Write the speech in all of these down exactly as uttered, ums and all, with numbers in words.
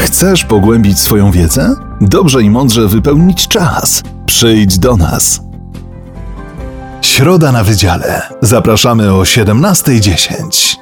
Chcesz pogłębić swoją wiedzę? Dobrze i mądrze wypełnić czas. Przyjdź do nas. Środa na Wydziale. Zapraszamy o siedemnasta dziesięć.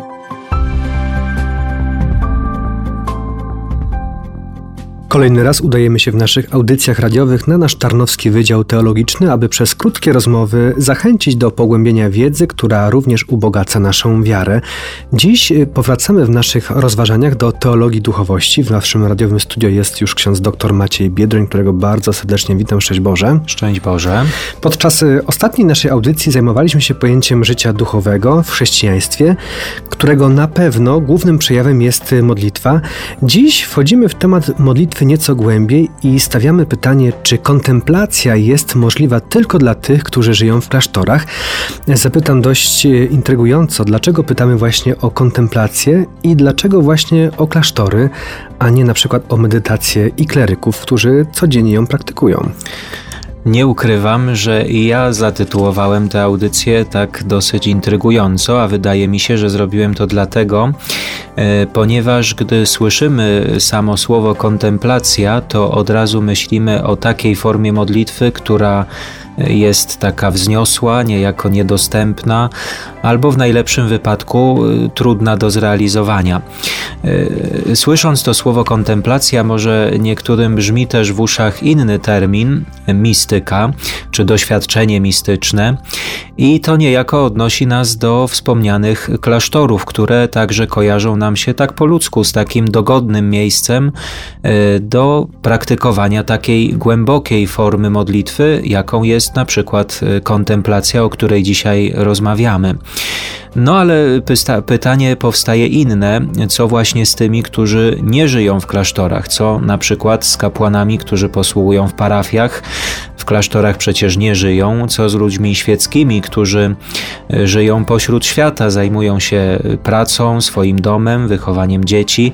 Kolejny raz udajemy się w naszych audycjach radiowych na nasz Tarnowski Wydział Teologiczny, aby przez krótkie rozmowy zachęcić do pogłębienia wiedzy, która również ubogaca naszą wiarę. Dziś powracamy w naszych rozważaniach do teologii duchowości. W naszym radiowym studio jest już ksiądz dr Maciej Biedroń, którego bardzo serdecznie witam. Szczęść Boże. Szczęść Boże. Podczas ostatniej naszej audycji zajmowaliśmy się pojęciem życia duchowego w chrześcijaństwie, którego na pewno głównym przejawem jest modlitwa. Dziś wchodzimy w temat modlitwy nieco głębiej i stawiamy pytanie, czy kontemplacja jest możliwa tylko dla tych, którzy żyją w klasztorach. Zapytam dość intrygująco, dlaczego pytamy właśnie o kontemplację i dlaczego właśnie o klasztory, a nie na przykład o medytację i kleryków, którzy codziennie ją praktykują. Nie ukrywam, że i ja zatytułowałem tę audycję tak dosyć intrygująco, a wydaje mi się, że zrobiłem to dlatego, ponieważ gdy słyszymy samo słowo kontemplacja, to od razu myślimy o takiej formie modlitwy, która jest taka wzniosła, niejako niedostępna, albo w najlepszym wypadku trudna do zrealizowania. Słysząc to słowo kontemplacja, może niektórym brzmi też w uszach inny termin, mistyka, czy doświadczenie mistyczne, i to niejako odnosi nas do wspomnianych klasztorów, które także kojarzą nam się tak po ludzku z takim dogodnym miejscem do praktykowania takiej głębokiej formy modlitwy, jaką jest na przykład kontemplacja, o której dzisiaj rozmawiamy. No ale pysta- pytanie powstaje inne, co właśnie z tymi, którzy nie żyją w klasztorach, co na przykład z kapłanami, którzy posługują w parafiach, w klasztorach przecież nie żyją, co z ludźmi świeckimi, którzy żyją pośród świata, zajmują się pracą, swoim domem, wychowaniem dzieci,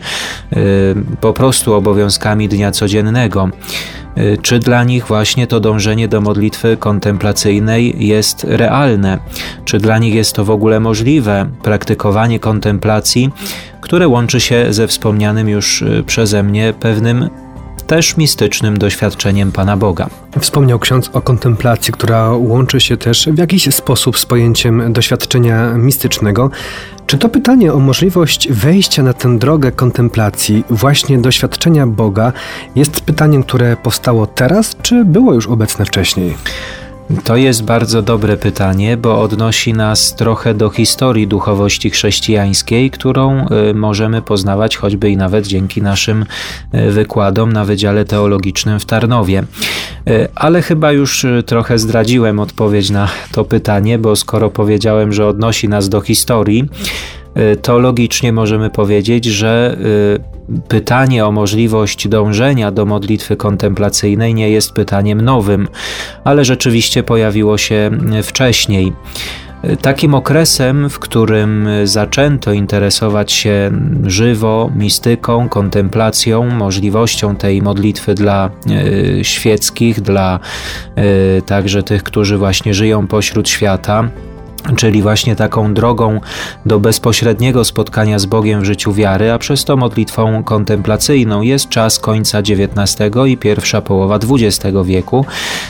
po prostu obowiązkami dnia codziennego. Czy dla nich właśnie to dążenie do modlitwy kontemplacyjnej jest realne? Czy dla nich jest to w ogóle możliwe, praktykowanie kontemplacji, które łączy się ze wspomnianym już przeze mnie pewnym też mistycznym doświadczeniem Pana Boga? Wspomniał ksiądz o kontemplacji, która łączy się też w jakiś sposób z pojęciem doświadczenia mistycznego. Czy to pytanie o możliwość wejścia na tę drogę kontemplacji, właśnie doświadczenia Boga, jest pytaniem, które powstało teraz, czy było już obecne wcześniej? To jest bardzo dobre pytanie, bo odnosi nas trochę do historii duchowości chrześcijańskiej, którą możemy poznawać choćby i nawet dzięki naszym wykładom na Wydziale Teologicznym w Tarnowie. Ale chyba już trochę zdradziłem odpowiedź na to pytanie, bo skoro powiedziałem, że odnosi nas do historii, to logicznie możemy powiedzieć, że pytanie o możliwość dążenia do modlitwy kontemplacyjnej nie jest pytaniem nowym, ale rzeczywiście pojawiło się wcześniej. Takim okresem, w którym zaczęto interesować się żywo mistyką, kontemplacją, możliwością tej modlitwy dla y, świeckich, dla y, także tych, którzy właśnie żyją pośród świata, czyli właśnie taką drogą do bezpośredniego spotkania z Bogiem w życiu wiary, a przez to modlitwą kontemplacyjną jest czas końca dziewiętnastego i pierwsza połowa dwudziestego wieku,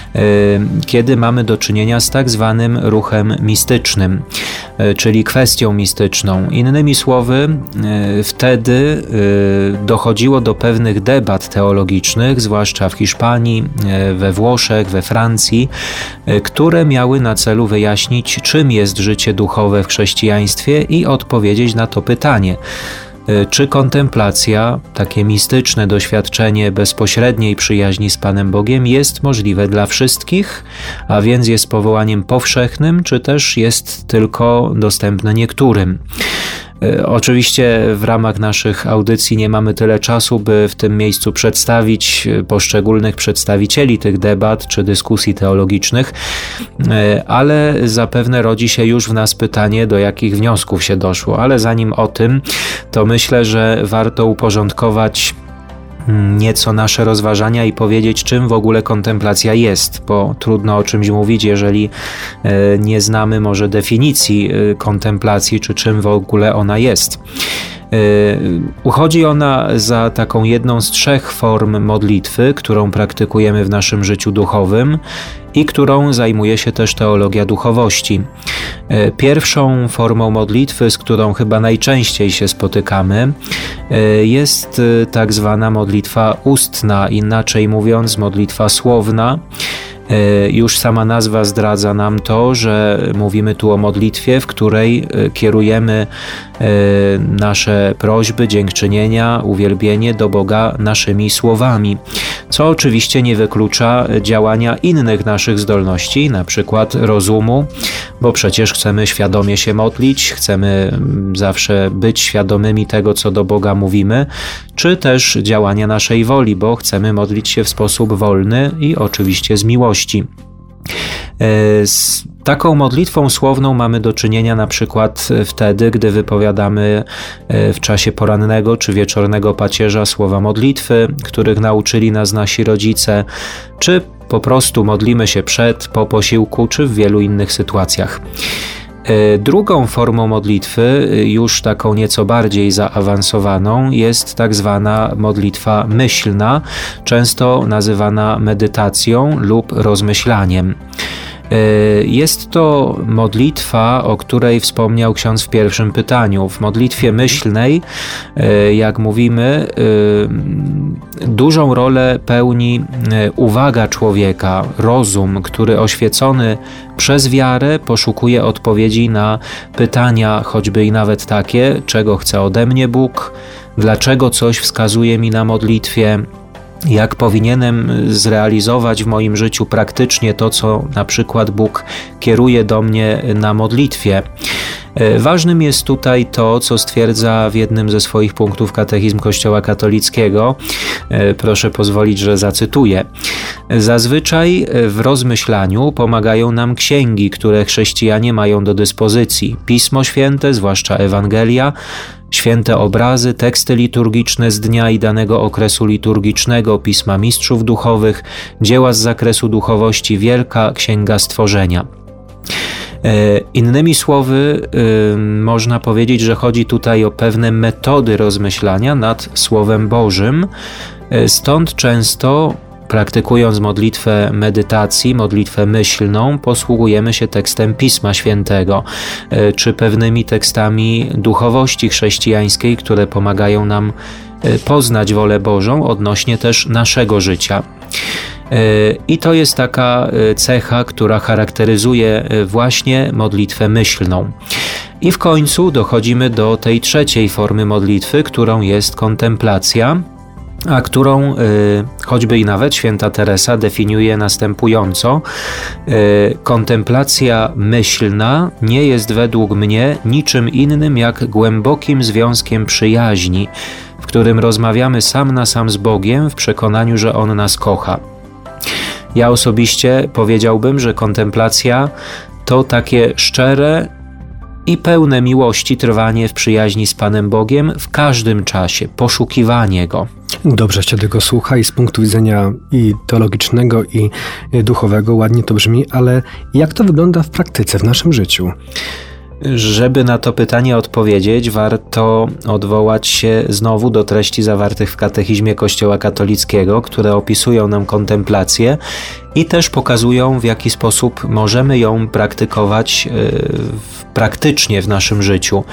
kiedy mamy do czynienia z tak zwanym ruchem mistycznym, czyli kwestią mistyczną. Innymi słowy, wtedy dochodziło do pewnych debat teologicznych, zwłaszcza w Hiszpanii, we Włoszech, we Francji, które miały na celu wyjaśnić, czym jest życie duchowe w chrześcijaństwie i odpowiedzieć na to pytanie. Czy kontemplacja, takie mistyczne doświadczenie bezpośredniej przyjaźni z Panem Bogiem jest możliwe dla wszystkich, a więc jest powołaniem powszechnym, czy też jest tylko dostępne niektórym? Oczywiście w ramach naszych audycji nie mamy tyle czasu, by w tym miejscu przedstawić poszczególnych przedstawicieli tych debat czy dyskusji teologicznych, ale zapewne rodzi się już w nas pytanie, do jakich wniosków się doszło. Ale zanim o tym, to myślę, że warto uporządkować nieco nasze rozważania i powiedzieć, czym w ogóle kontemplacja jest, bo trudno o czymś mówić, jeżeli nie znamy może definicji kontemplacji, czy czym w ogóle ona jest. Uchodzi ona za taką jedną z trzech form modlitwy, którą praktykujemy w naszym życiu duchowym i którą zajmuje się też teologia duchowości. Pierwszą formą modlitwy, z którą chyba najczęściej się spotykamy, jest tak zwana modlitwa ustna, inaczej mówiąc modlitwa słowna. Już sama nazwa zdradza nam to, że mówimy tu o modlitwie, w której kierujemy nasze prośby, dziękczynienia, uwielbienie do Boga naszymi słowami, co oczywiście nie wyklucza działania innych naszych zdolności, na przykład rozumu, bo przecież chcemy świadomie się modlić, chcemy zawsze być świadomymi tego, co do Boga mówimy, czy też działania naszej woli, bo chcemy modlić się w sposób wolny i oczywiście z miłości. Z taką modlitwą słowną mamy do czynienia na przykład wtedy, gdy wypowiadamy w czasie porannego czy wieczornego pacierza słowa modlitwy, których nauczyli nas nasi rodzice, czy po prostu modlimy się przed, po posiłku, czy w wielu innych sytuacjach. Drugą formą modlitwy, już taką nieco bardziej zaawansowaną, jest tak zwana modlitwa myślna, często nazywana medytacją lub rozmyślaniem. Jest to modlitwa, o której wspomniał ksiądz w pierwszym pytaniu. W modlitwie myślnej, jak mówimy, dużą rolę pełni uwaga człowieka, rozum, który oświecony przez wiarę poszukuje odpowiedzi na pytania, choćby i nawet takie, czego chce ode mnie Bóg, dlaczego coś wskazuje mi na modlitwie, jak powinienem zrealizować w moim życiu praktycznie to, co na przykład Bóg kieruje do mnie na modlitwie. Ważnym jest tutaj to, co stwierdza w jednym ze swoich punktów katechizm Kościoła katolickiego. Proszę pozwolić, że zacytuję. Zazwyczaj w rozmyślaniu pomagają nam księgi, które chrześcijanie mają do dyspozycji. Pismo Święte, zwłaszcza Ewangelia, święte obrazy, teksty liturgiczne z dnia i danego okresu liturgicznego, pisma mistrzów duchowych, dzieła z zakresu duchowości, wielka księga stworzenia. Innymi słowy, można powiedzieć, że chodzi tutaj o pewne metody rozmyślania nad Słowem Bożym, stąd często praktykując modlitwę medytacji, modlitwę myślną, posługujemy się tekstem Pisma Świętego, czy pewnymi tekstami duchowości chrześcijańskiej, które pomagają nam poznać wolę Bożą odnośnie też naszego życia. I to jest taka cecha, która charakteryzuje właśnie modlitwę myślną. I w końcu dochodzimy do tej trzeciej formy modlitwy, którą jest kontemplacja, a którą y, choćby i nawet święta Teresa definiuje następująco. Y, kontemplacja myślna nie jest według mnie niczym innym jak głębokim związkiem przyjaźni, w którym rozmawiamy sam na sam z Bogiem w przekonaniu, że On nas kocha. Ja osobiście powiedziałbym, że kontemplacja to takie szczere i pełne miłości trwanie w przyjaźni z Panem Bogiem w każdym czasie, poszukiwanie Go. Dobrze się tego słucha i z punktu widzenia i teologicznego, i duchowego ładnie to brzmi, ale jak to wygląda w praktyce, w naszym życiu? Żeby na to pytanie odpowiedzieć, warto odwołać się znowu do treści zawartych w katechizmie Kościoła katolickiego, które opisują nam kontemplację i też pokazują, w jaki sposób możemy ją praktykować praktycznie w naszym życiu.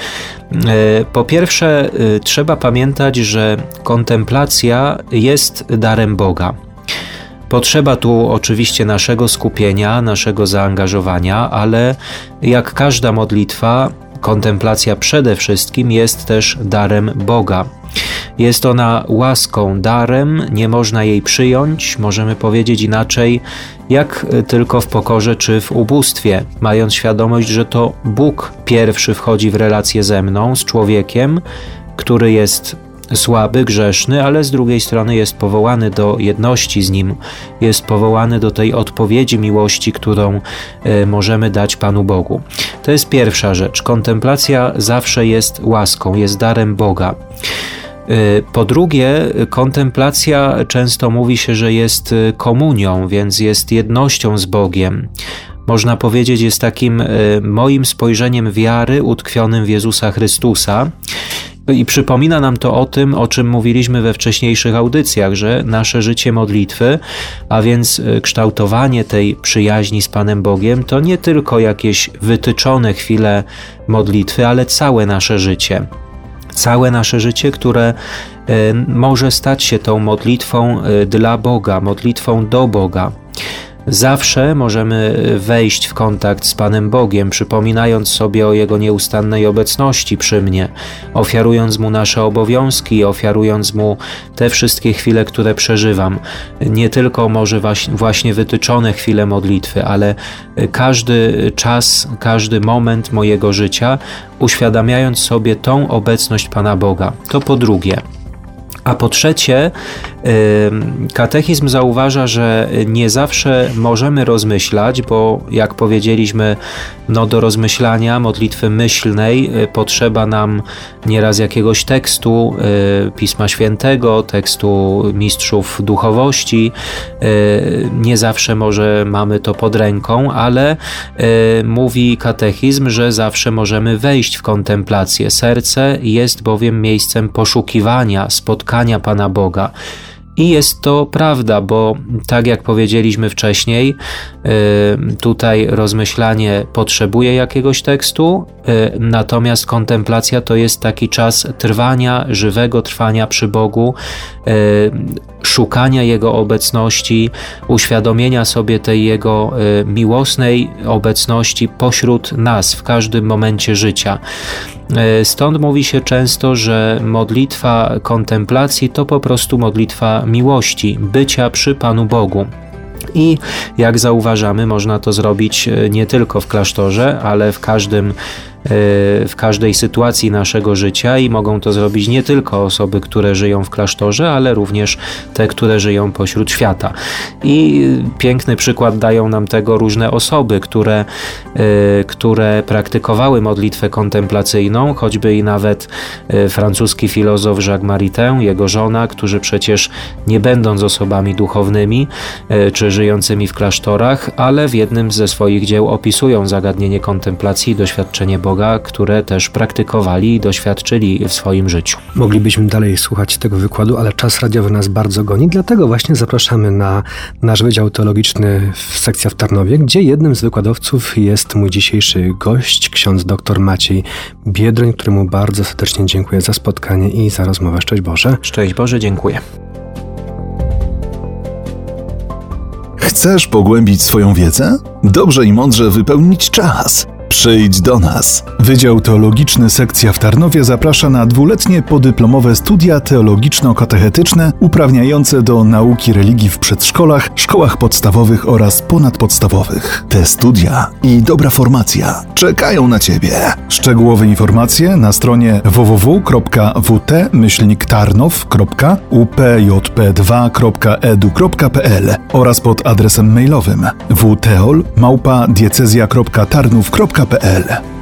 Po pierwsze, trzeba pamiętać, że kontemplacja jest darem Boga. Potrzeba tu oczywiście naszego skupienia, naszego zaangażowania, ale jak każda modlitwa, kontemplacja przede wszystkim jest też darem Boga. Jest ona łaską, darem, nie można jej przyjąć, możemy powiedzieć inaczej, jak tylko w pokorze czy w ubóstwie, mając świadomość, że to Bóg pierwszy wchodzi w relację ze mną, z człowiekiem, który jest słaby, grzeszny, ale z drugiej strony jest powołany do jedności z Nim, jest powołany do tej odpowiedzi miłości, którą y, możemy dać Panu Bogu. To jest pierwsza rzecz. Kontemplacja zawsze jest łaską, jest darem Boga. Y, po drugie, kontemplacja często mówi się, że jest komunią, więc jest jednością z Bogiem. Można powiedzieć, jest takim y, moim spojrzeniem wiary utkwionym w Jezusa Chrystusa. I przypomina nam to o tym, o czym mówiliśmy we wcześniejszych audycjach, że nasze życie modlitwy, a więc kształtowanie tej przyjaźni z Panem Bogiem, to nie tylko jakieś wytyczone chwile modlitwy, ale całe nasze życie. Całe nasze życie, które może stać się tą modlitwą dla Boga, modlitwą do Boga. Zawsze możemy wejść w kontakt z Panem Bogiem, przypominając sobie o Jego nieustannej obecności przy mnie, ofiarując Mu nasze obowiązki, ofiarując Mu te wszystkie chwile, które przeżywam. Nie tylko może właśnie wytyczone chwile modlitwy, ale każdy czas, każdy moment mojego życia, uświadamiając sobie tą obecność Pana Boga. To po drugie. A po trzecie, katechizm zauważa, że nie zawsze możemy rozmyślać, bo jak powiedzieliśmy, no do rozmyślania modlitwy myślnej potrzeba nam nieraz jakiegoś tekstu Pisma Świętego, tekstu mistrzów duchowości. Nie zawsze może mamy to pod ręką, ale mówi katechizm, że zawsze możemy wejść w kontemplację. Serce jest bowiem miejscem poszukiwania, spotkania Pana Boga. I jest to prawda, bo tak jak powiedzieliśmy wcześniej, tutaj rozmyślanie potrzebuje jakiegoś tekstu, natomiast kontemplacja to jest taki czas trwania, żywego trwania przy Bogu, szukania Jego obecności, uświadomienia sobie tej Jego miłosnej obecności pośród nas w każdym momencie życia. Stąd mówi się często, że modlitwa kontemplacji to po prostu modlitwa miłości, bycia przy Panu Bogu. I jak zauważamy, można to zrobić nie tylko w klasztorze, ale w każdym w każdej sytuacji naszego życia i mogą to zrobić nie tylko osoby, które żyją w klasztorze, ale również te, które żyją pośród świata. I piękny przykład dają nam tego różne osoby, które, które praktykowały modlitwę kontemplacyjną, choćby i nawet francuski filozof Jacques Maritain, jego żona, którzy przecież nie będąc osobami duchownymi czy żyjącymi w klasztorach, ale w jednym ze swoich dzieł opisują zagadnienie kontemplacji i doświadczenie Boga, które też praktykowali i doświadczyli w swoim życiu. Moglibyśmy dalej słuchać tego wykładu, ale czas radiowy nas bardzo goni, dlatego właśnie zapraszamy na nasz Wydział Teologiczny w sekcja w Tarnowie, gdzie jednym z wykładowców jest mój dzisiejszy gość, ksiądz dr Maciej Biedroń, któremu bardzo serdecznie dziękuję za spotkanie i za rozmowę. Szczęść Boże. Szczęść Boże, dziękuję. Chcesz pogłębić swoją wiedzę? Dobrze i mądrze wypełnić czas. Przyjdź do nas. Wydział Teologiczny sekcja w Tarnowie zaprasza na dwuletnie podyplomowe studia teologiczno-katechetyczne uprawniające do nauki religii w przedszkolach, szkołach podstawowych oraz ponadpodstawowych. Te studia i dobra formacja czekają na Ciebie. Szczegółowe informacje na stronie w w w kropka w t myślnik tarnow kropka u p j p dwa kropka e d u kropka p l oraz pod adresem mailowym w teol małpa diecezja kropka tarnów kropka p l.